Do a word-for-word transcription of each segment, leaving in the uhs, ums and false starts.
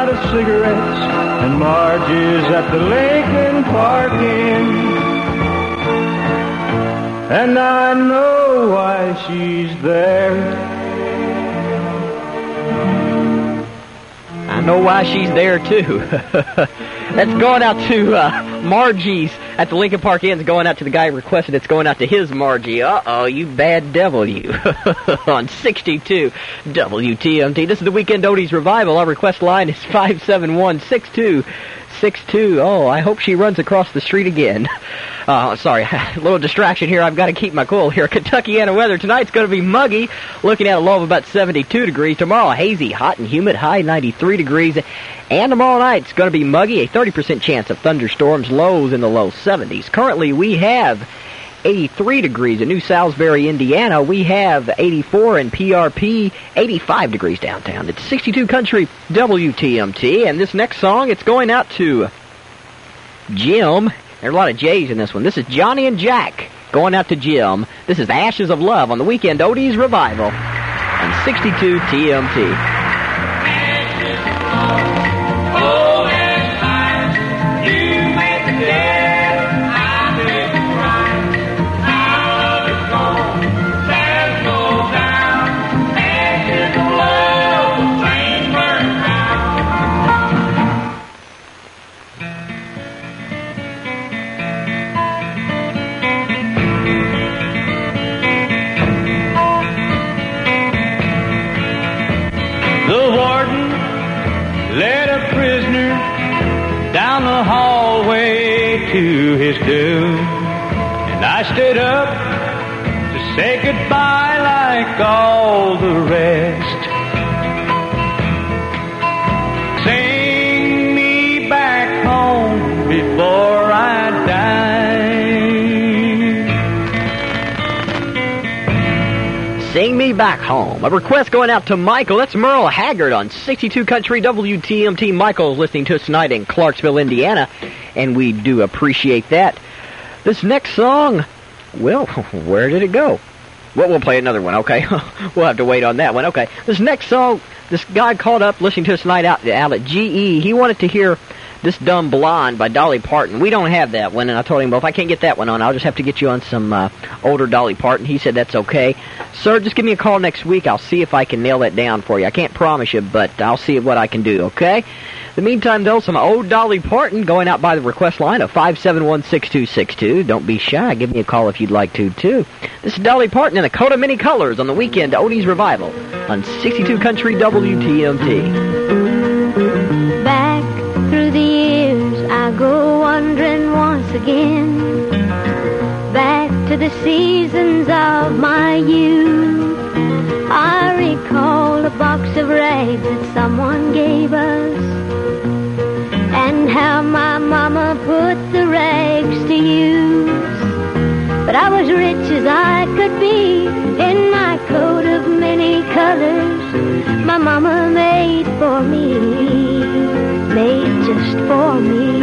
out of cigarettes, and Margie's at the Lincoln Park Inn. And I know why she's there. I know why she's there, too. That's going out to uh, Margie's at the Lincoln Park Inn. It's going out to the guy who requested it. It's going out to his Margie. Uh-oh, you bad devil, you. On sixty-two W T M T. This is the Weekend Oldies Revival. Our request line is five seven one, six two six two. Oh, I hope she runs across the street again. Uh, sorry, a little distraction here. I've got to keep my cool here. Kentuckiana weather. Tonight's going to be muggy, looking at a low of about seventy-two degrees. Tomorrow, hazy, hot and humid, high ninety-three degrees. And tomorrow night, it's going to be muggy, a thirty percent chance of thunderstorms, lows in the low seventies. Currently, we have eighty-three degrees in New Salisbury, Indiana. We have eighty-four in P R P, eighty-five degrees downtown. It's sixty-two Country W T M T. And this next song, it's going out to Jim. There's a lot of J's in this one. This is Johnny and Jack going out to Jim. This is Ashes of Love on the Weekend Oldies Revival on sixty-two T M T. Down the hallway to his doom, and I stood up to say goodbye like all the rest. Sing me back home before I die. Sing me back home. A request going out to Michael. That's Merle Haggard on sixty-two Country W T M T. Michael's listening to us tonight in Clarksville, Indiana, and we do appreciate that. This next song, well, where did it go? Well, we'll play another one, okay? We'll have to wait on that one, okay. This next song, this guy called up listening to us tonight out, out at G E. He wanted to hear This Dumb Blonde by Dolly Parton. We don't have that one, and I told him, well, if I can't get that one on, I'll just have to get you on some uh, older Dolly Parton. He said that's okay. Sir, just give me a call next week. I'll see if I can nail that down for you. I can't promise you, but I'll see what I can do, okay? In the meantime, though, some old Dolly Parton going out by the request line of five seven one, six two six two. Don't be shy. Give me a call if you'd like to, too. This is Dolly Parton in a coat of many colors on the Weekend Oldies Revival on sixty-two Country W T M T. Back through the years, I go wandering once again, back to the seasons of my youth. I recall a box of rags that someone gave us, and how my mama put the rags to use. But I was rich as I could be in my coat of many colors my mama made for me, made just for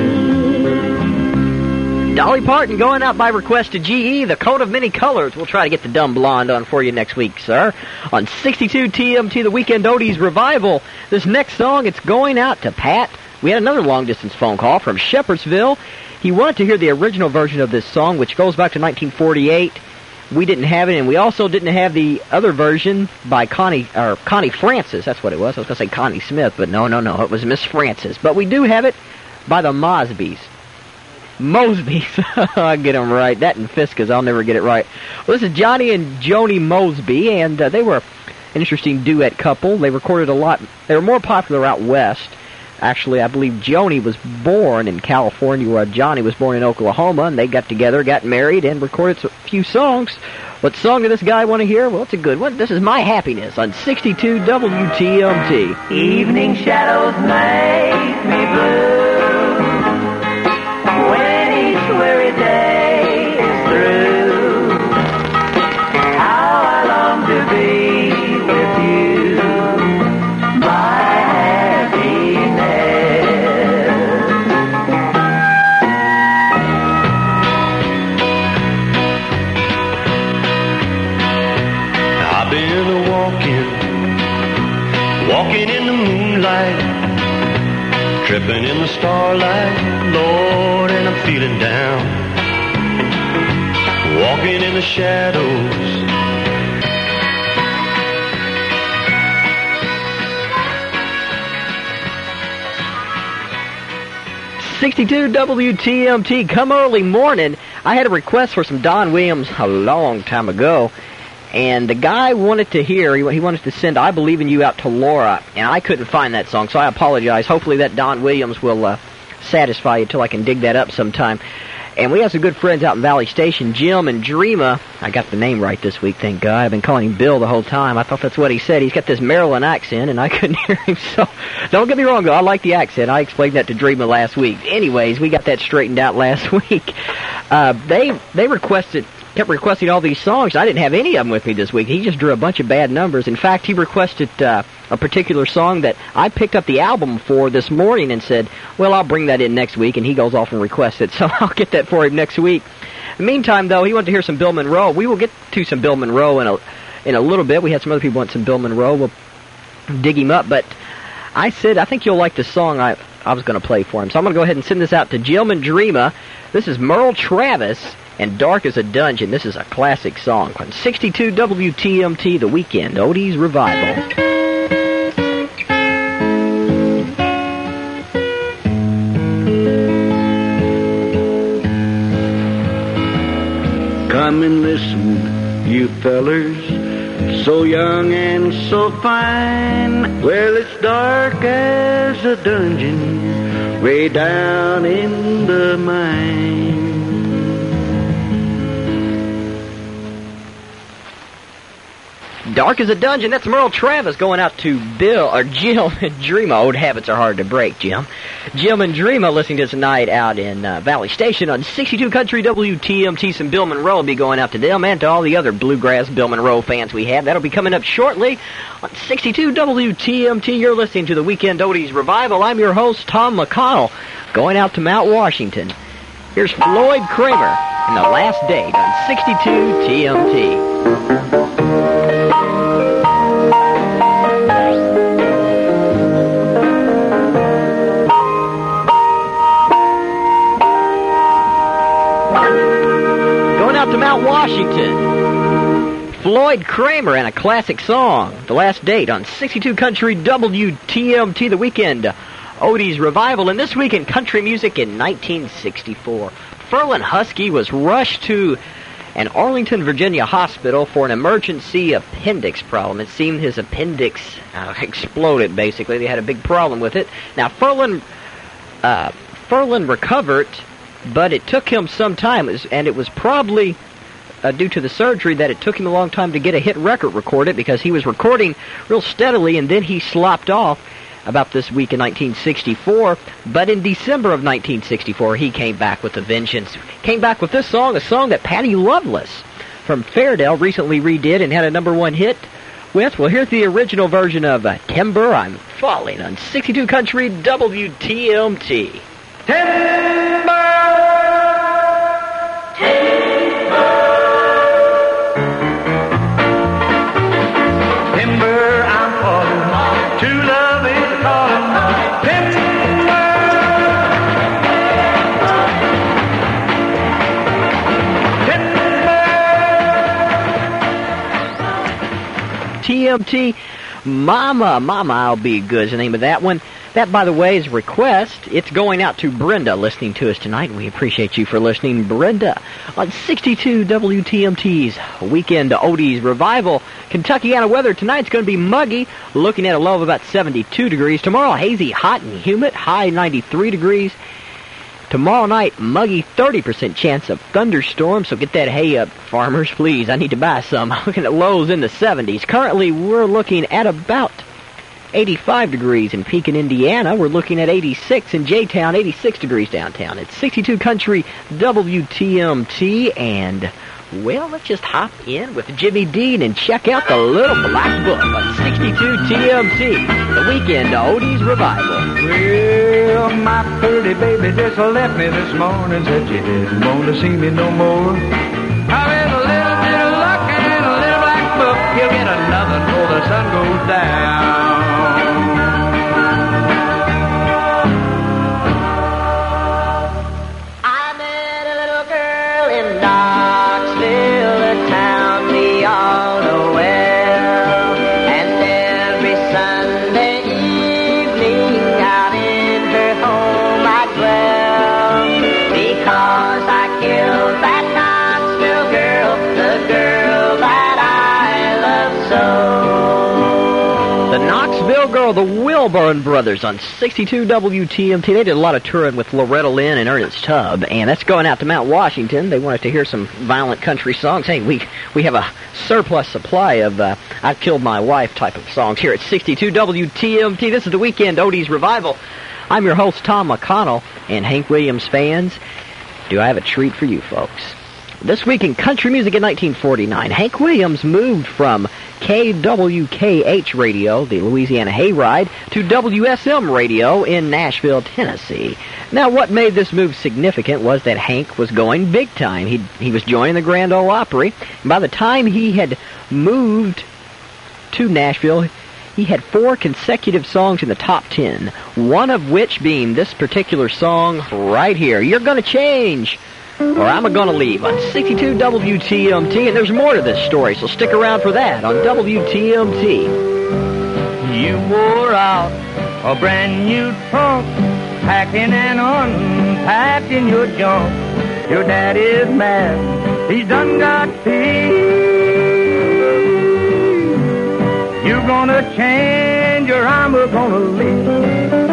me. Dolly Parton going out by request to G E, the coat of many colors. We'll try to get the Dumb Blonde on for you next week, sir. On sixty-two T M T, the Weekend Oldies Revival. This next song, it's going out to Pat. We had another long-distance phone call from Shepherdsville. He wanted to hear the original version of this song, which goes back to nineteen forty-eight. We didn't have it, and we also didn't have the other version by Connie, or Connie Francis. That's what it was. I was going to say Connie Smith, but no, no, no. It was Miss Francis. But we do have it by the Mosbys. Mosbys. I get them right. That and Fiskas, I'll never get it right. Well, this is Johnny and Joni Mosby, and uh, they were an interesting duet couple. They recorded a lot. They were more popular out west. Actually, I believe Joni was born in California, where Johnny was born in Oklahoma, and they got together, got married, and recorded a few songs. What song did this guy want to hear? Well, it's a good one. This is My Happiness on sixty-two W T M T. Evening shadows make me blue when each weary day is through. How I long to be with you, my walking in the moonlight, Tripping in the starlight, Lord, and I'm feeling down. Walking in the shadows. sixty-two W T M T, come early morning. I had a request for some Don Williams a long time ago, and the guy wanted to hear, he wanted to send I Believe in You out to Laura, and I couldn't find that song, so I apologize. Hopefully that Don Williams will uh, satisfy you until I can dig that up sometime. And we have some good friends out in Valley Station, Jim and Dreama. I got the name right this week, thank God. I've been calling him Bill the whole time. I thought that's what he said. He's got this Maryland accent, and I couldn't hear him. So don't get me wrong, though. I like the accent. I explained that to Dreama last week. Anyways, we got that straightened out last week. Uh, they they requested, kept requesting all these songs. I didn't have any of them with me this week. He just drew a bunch of bad numbers. In fact, he requested uh, a particular song that I picked up the album for this morning and said, well, I'll bring that in next week, and he goes off and requests it, so I'll get that for him next week. In the meantime, though, he wanted to hear some Bill Monroe. We will get to some Bill Monroe in a, in a little bit. We had some other people want some Bill Monroe. We'll dig him up, but I said, I think you'll like the song I, I was going to play for him, so I'm going to go ahead and send this out to Jim and Dreama. This is Merle Travis and Dark as a Dungeon. This is a classic song on sixty-two W T M T, The Weekend, Odie's Revival. Come and listen, you fellers, so young and so fine. Well, it's dark as a dungeon, way down in the mine. Dark as a Dungeon, that's Merle Travis going out to Bill, or Jim and Dreama. Old habits are hard to break, Jim. Jim and Dreama listening to tonight out in uh, Valley Station on sixty-two Country W T M T. Some Bill Monroe will be going out to them and to all the other bluegrass Bill Monroe fans we have. That'll be coming up shortly on sixty-two W T M T. You're listening to the Weekend Oldies Revival. I'm your host, Tom McConnell, going out to Mount Washington. Here's Floyd Kramer and The Last Date on sixty-two T M T. To Mount Washington, Floyd Kramer and a classic song, The Last Date on sixty-two Country W T M T, The Weekend Odie's Revival. And this week in country music in nineteen sixty-four, Ferlin Husky was rushed to an Arlington, Virginia hospital for an emergency appendix problem. It seemed his appendix uh, exploded, basically. They had a big problem with it. Now, Ferlin, uh, Ferlin recovered, but it took him some time, and it was probably uh, due to the surgery that it took him a long time to get a hit record recorded, because he was recording real steadily, and then he slopped off about this week in nineteen sixty-four. But in December of nineteen sixty-four, he came back with a vengeance. Came back with this song, a song that Patty Loveless from Fairdale recently redid and had a number one hit with. Well, here's the original version of uh, Timber, I'm Falling on sixty-two Country W T M T. Timber! Timber, I'm falling. True love is calling. Timber! Timber! T M T, Mama, Mama, I'll Be Good is the name of that one. That, by the way, is a request. It's going out to Brenda listening to us tonight. We appreciate you for listening, Brenda, on sixty-two W T M T's Weekend Oldies Revival. Kentuckiana weather tonight's going to be muggy, looking at a low of about seventy-two degrees. Tomorrow, hazy, hot, and humid, high ninety-three degrees. Tomorrow night, muggy, thirty percent chance of thunderstorms, so get that hay up, farmers, please. I need to buy some. I'm looking at lows in the seventies. Currently, we're looking at about eighty-five degrees in Pekin, Indiana. We're looking at eighty-six in J-Town, eighty-six degrees downtown. It's sixty-two Country W T M T, and, well, let's just hop in with Jimmy Dean and check out the Little Black Book on sixty-two T M T, the Weekend Oldies Revival. Well, my pretty baby just left me this morning, said she didn't want to see me no more. I with a little bit of luck and a little black book, you'll get another before the sun goes down. the Wilburn Brothers on sixty-two W T M T. They did a lot of touring with Loretta Lynn and Ernest Tubb, and that's going out to Mount Washington. They wanted to hear some violent country songs. Hey, we we have a surplus supply of uh, I Killed My Wife type of songs here at sixty-two W T M T. This is the Weekend Oldies Revival. I'm your host, Tom McConnell, and Hank Williams fans, do I have a treat for you folks. This week in country music in nineteen forty-nine, Hank Williams moved from K W K H radio, the Louisiana Hayride, to W S M radio in Nashville, Tennessee. Now, what made this move significant was that Hank was going big time. He he was joining the Grand Ole Opry. And by the time he had moved to Nashville, he had four consecutive songs in the top ten, one of which being this particular song right here, You're Gonna Change, or I'm Gonna Leave, on sixty-two W T M T, and there's more to this story, so stick around for that on W T M T. You wore out a brand new trunk, packing and unpacking your junk. Your daddy's mad, he's done got paid. You're gonna change, or I'm gonna leave.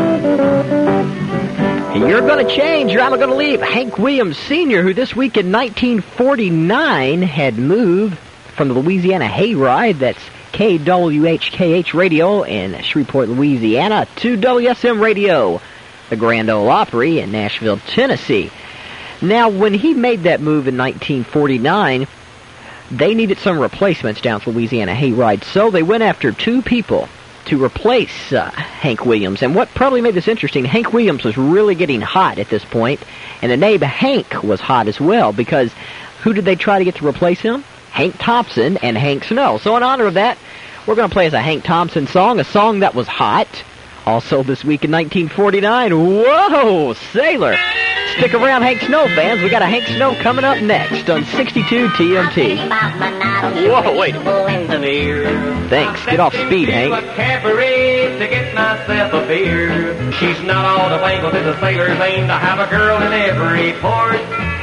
You're Gonna Change, or I'm Gonna Leave. Hank Williams Senior, who this week in nineteen forty-nine had moved from the Louisiana Hayride, that's K W H K H radio in Shreveport, Louisiana, to W S M radio, the Grand Ole Opry in Nashville, Tennessee. Now, when he made that move in nineteen forty-nine, they needed some replacements down at Louisiana Hayride, so they went after two people to replace uh, Hank Williams. And what probably made this interesting, Hank Williams was really getting hot at this point, and the name Hank was hot as well, because who did they try to get to replace him? Hank Thompson and Hank Snow. So in honor of that, we're going to play as a Hank Thompson song, a song that was hot. Also this week in nineteen forty-nine, whoa, Sailor. Stick around, Hank Snow fans. We got a Hank Snow coming up next on sixty-two T M T. Whoa, wait. Thanks. Get off speed, Hank. To get myself a beer. She's not all the wangled in the sailor's aim to have a girl in every port.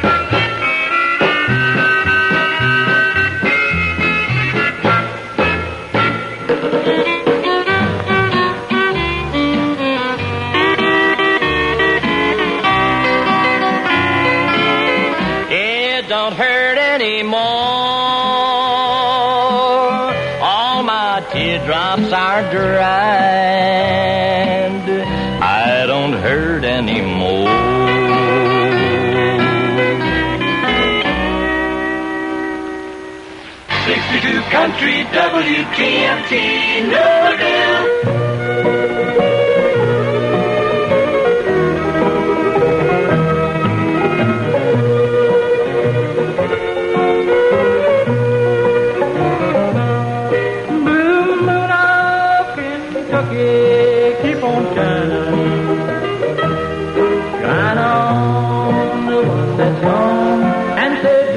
Don't hurt anymore. All my teardrops are dried. I don't hurt anymore. sixty-two Country W T M T, Louisville. Keep on shining, shine on the one that's gone, and say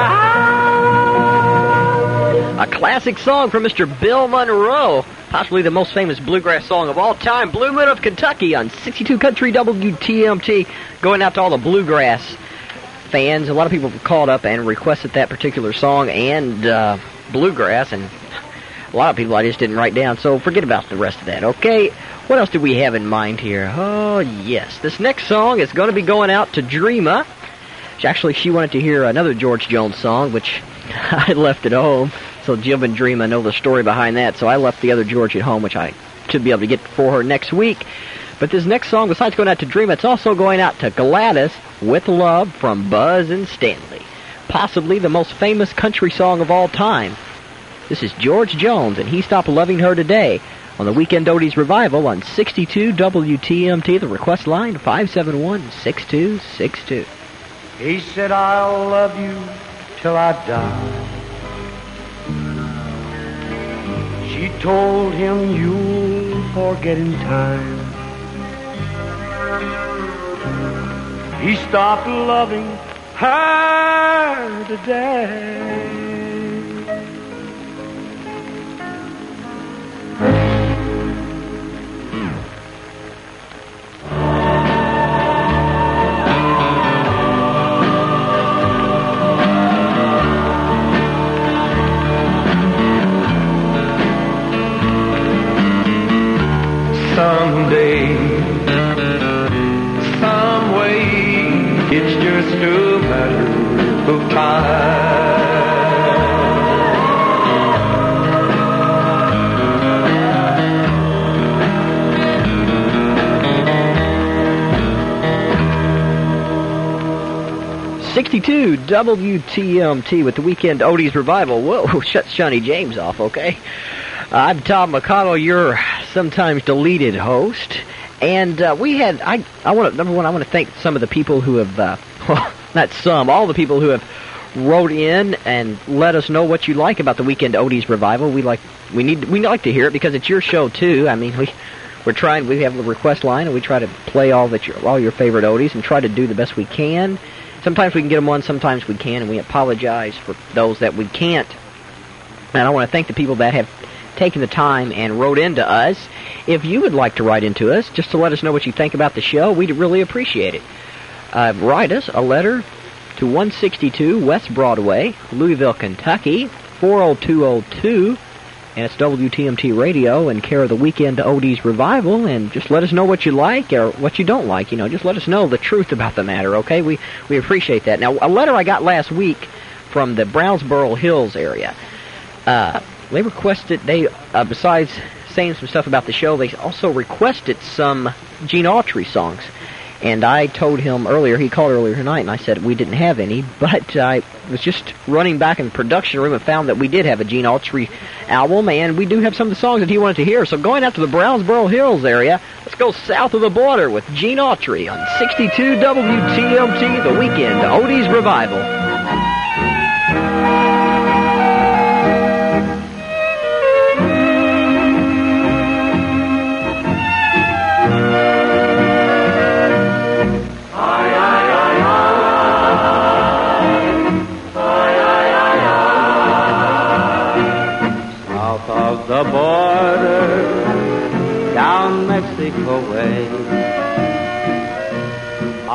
goodbye. A classic song from Mister Bill Monroe, possibly the most famous bluegrass song of all time, Blue Moon of Kentucky on sixty-two Country W T M T, going out to all the bluegrass fans. A lot of people called up and requested that particular song and uh, bluegrass, and a lot of people I just didn't write down, so forget about the rest of that, okay? What else do we have in mind here? Oh, yes. This next song is going to be going out to Dreama. Actually, she wanted to hear another George Jones song, which I left at home, so Jim and Dreama know the story behind that, so I left the other George at home, which I should be able to get for her next week. But this next song, besides going out to Dreama, it's also going out to Gladys, With Love from Buzz and Stanley. Possibly the most famous country song of all time. This is George Jones, and He Stopped Loving Her Today on the Weekend Oldies Revival on sixty-two W T M T. The request line, five seven one, six two six two. He said, I'll love you till I die. She told him, you'll forget in time. He stopped loving her today. someday. Some way, it's just a matter of time. sixty-two W T M T with the Weekend Oldies Revival. Whoa, shuts Johnny James off, okay? Uh, I'm Tom McConnell, your sometimes deleted host. And uh, we had, I, I want to, number one, I want to thank some of the people who have, uh, well, not some, all the people who have wrote in and let us know what you like about the Weekend Oldies Revival. We like, we need, we like to hear it because it's your show too. I mean, we, we're trying, we have the request line and we try to play all that your, all your favorite oldies and try to do the best we can. Sometimes we can get them on, sometimes we can, and we apologize for those that we can't. And I want to thank the people that have taken the time and wrote into us. If you would like to write into us, just to let us know what you think about the show, we'd really appreciate it. Uh, write us a letter to one sixty-two West Broadway, Louisville, Kentucky, four oh two oh two, and it's W T M T Radio in care of the Weekend Oldies Revival, and just let us know what you like or what you don't like. You know, just let us know the truth about the matter, okay? We we appreciate that. Now, a letter I got last week from the Brownsboro Hills area, uh, they requested, they uh, besides saying some stuff about the show, they also requested some Gene Autry songs. And I told him earlier, he called earlier tonight, and I said we didn't have any, but I was just running back in the production room and found that we did have a Gene Autry album, and we do have some of the songs that he wanted to hear. So going out to the Brownsboro Hills area, let's go south of the border with Gene Autry on sixty-two W T M T, the Weekend Oldies Revival. The border down Mexico way. I,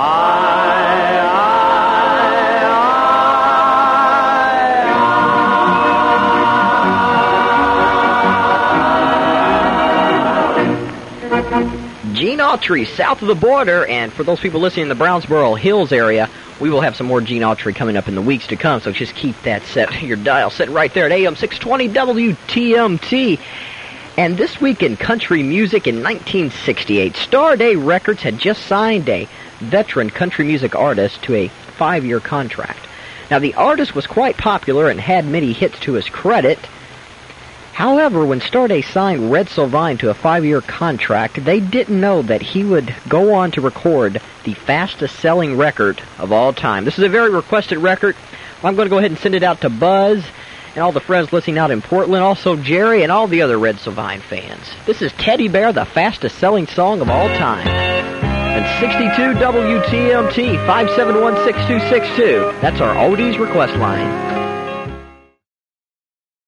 I, I. Gene Autry, south of the border, and for those people listening in the Brownsboro Hills area, we will have some more Gene Autry coming up in the weeks to come, so just keep that set, your dial set right there at A M six twenty W T M T. And this week in country music in nineteen sixty-eight, Star Day Records had just signed a veteran country music artist to a five-year contract. Now, the artist was quite popular and had many hits to his credit. However, when Star Day signed Red Sylvain to a five-year contract, they didn't know that he would go on to record the fastest-selling record of all time. This is a very requested record. I'm going to go ahead and send it out to Buzz and all the friends listening out in Portland, also Jerry and all the other Red Sylvain fans. This is Teddy Bear, the fastest-selling song of all time. And sixty-two W T M T, five seven one, six two six two. That's our Oldies request line.